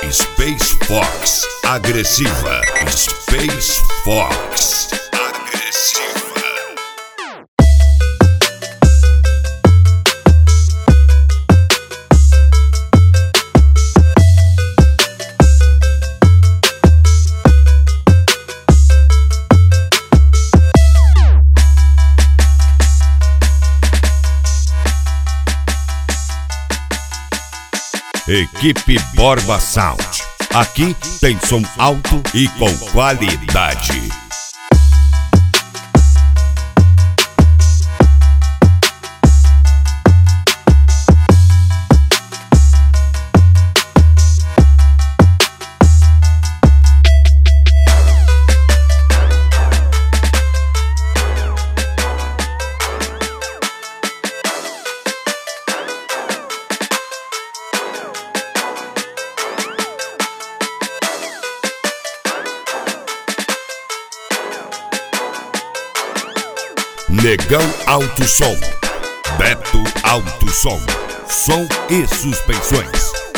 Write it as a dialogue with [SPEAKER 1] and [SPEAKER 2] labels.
[SPEAKER 1] Space Fox, agressiva. Space Fox, agressiva. Equipe Borba Sound. Aqui tem som alto e com qualidade. Negão Alto Som, Beto Alto Som, som e suspensões.